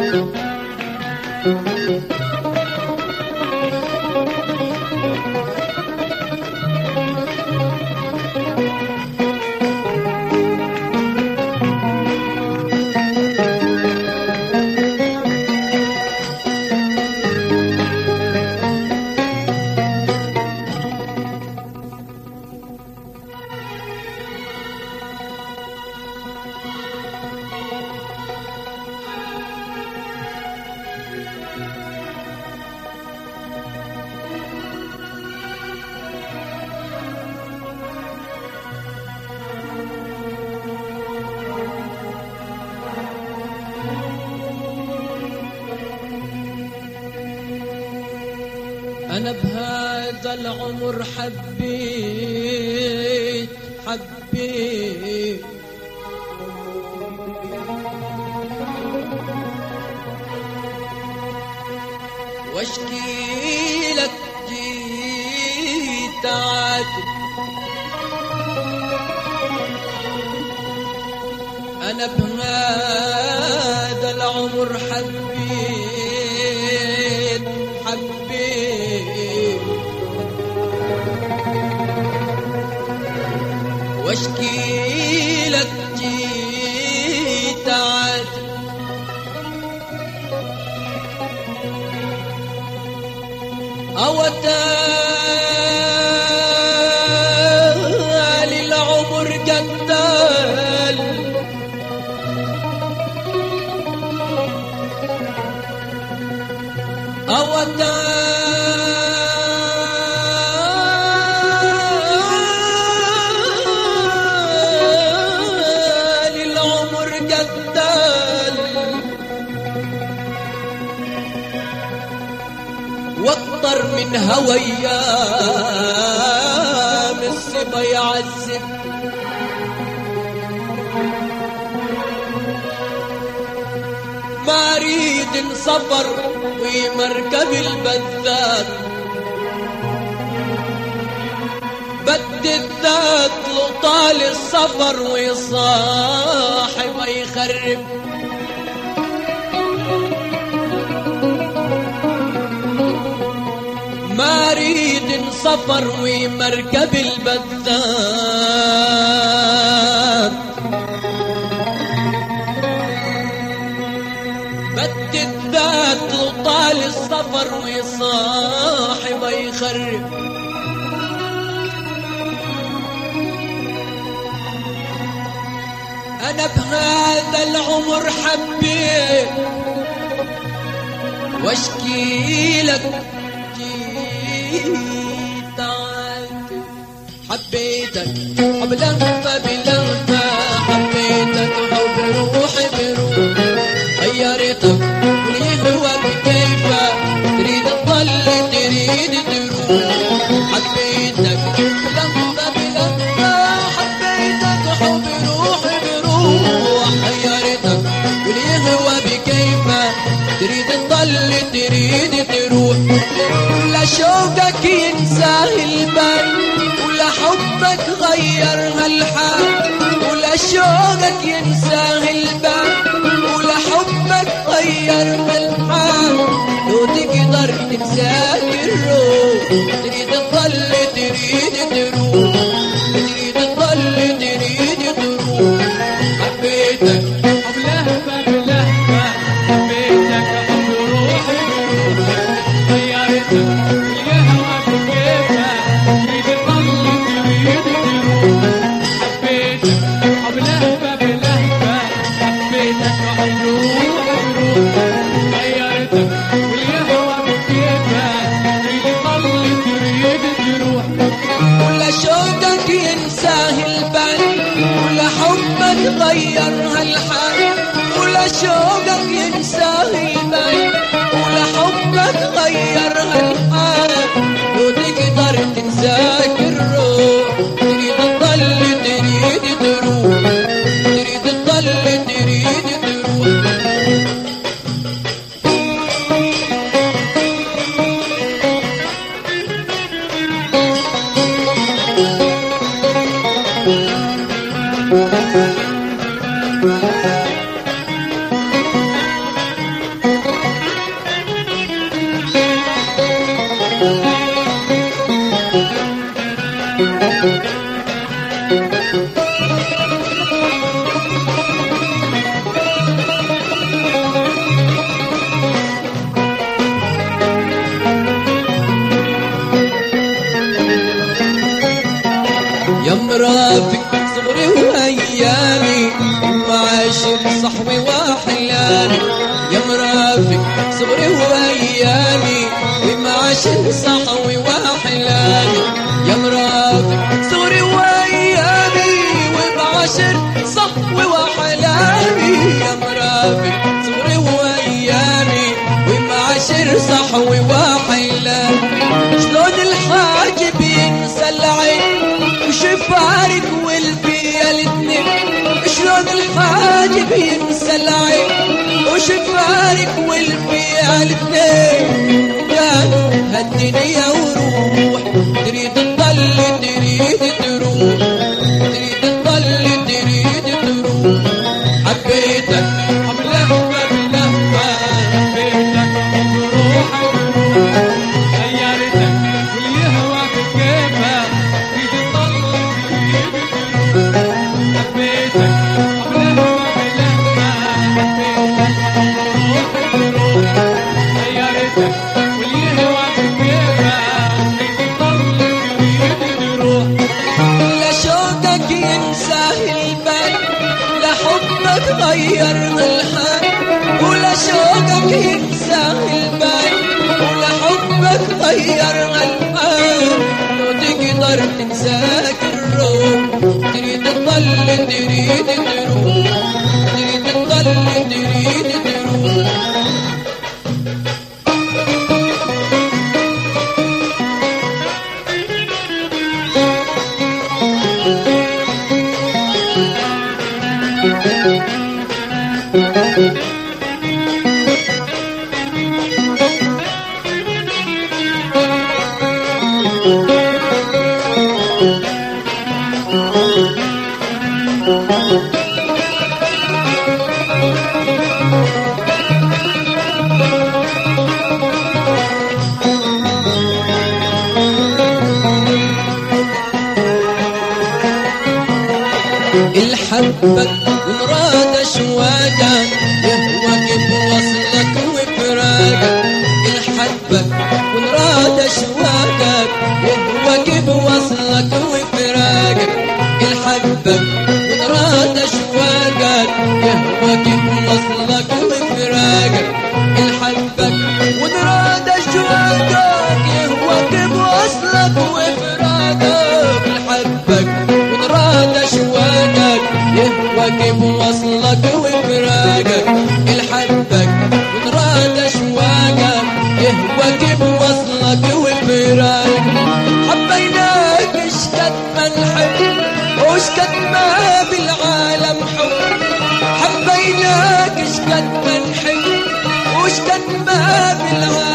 أنا بهذا العمر حبيت واشكي لك جيت عاتب. أنا بهذا العمر حبيت واشكي لك جيت عاتب. أوتالي العمر قتال العمر قتال واكتر من هويا الصبا يعذب. ما اريد سفر ومركب البذات بدي الذات لو طال السفر ويصاحب يخرب. ما اريد سفر ومركب البذات بدي الذات لو طال السفر ويصاحب يخرب. أنا بهذا العمر حبيت واشكي لك جيت عاتب. حبيتك حب لهفة بلهفة حبيتك حب روحي بروح غيرتك واليهوى بكيفة تريد تضل تريد تروح. حبيتك لهفة بلهفة حبيتك حب روحي بروح غيرتك واليهوى بكيفة تريد تضل تريد تروح. ولا شوقك ينساه البال ولا حبك غير هالحال. ولا شوقك ينساه البال ولا حبك غير هالحال. لو تقدر تنساك الروح تريد تضل تريد تروح تريد تضل تريد تروح. حبيتك حب لهفة بلهفة حبيتك حب روحي بروح غيرتك اليهوى بكيفة تريد تضل تريد تروح. حبيتك حب لهفة بلهفة حبيتك حب روحي بروح غيرتك اليهوى بكيفة تريد تضل تريد مرافق صغري وايامي ومعاشر صحوي واحلامي يا مرافق صغري وايامي ومعاشر صحوي واحلامي يا مرافق صغري وايامي ومعاشر صحوي واحلامي يا مرافق صغري وايامي ومعاشر صحوي واحلامي شلون الحاجب ينسى العين وشفارك والبيا الاثنين شلون الحاجب ينسى العين وشفارك والبيا الاثنين قالوا هالدنيا وروح تريد تضل تريد تروح تريد تضل تريد تروح حبيتك حبلهفة بلهفة حبيتك بروحك غيرتك واليهوى بكيفك تريد تضل تريد تروح حبيتك حبلهفة بلهفة حبيتك بروحك بروح غيرتك واليهوى بكيفك تريد تضل تريد تروح لا شوقك ينساه البال لا حبك غيرنا الحال ولا شوقك ينساه البال ولا حبك غيرنا الحال لو تقدر تنساك الروح تريد تضل تريد تروح تريد تضل تريد تروح الحبك ونراد اشواقك يهواك بوصلك وفراقك الحبك ونراد اشواقك يهواك بوصلك وفراقك الحبك ونراد اشواقك يهواك بوصلك وفراقك الحبك ونراد اشواقك يهواك بوصلك وفراقك الحبك ونراد اشواقك يهواك بوصلك وفراقك الحبك ونراد اشواقك يهواك بوصلك وفراقك حبيناك اشقد ما نحب واشقد ما بالعالم حب حبيناك اشقد ما نحب واشقد ما بالعالم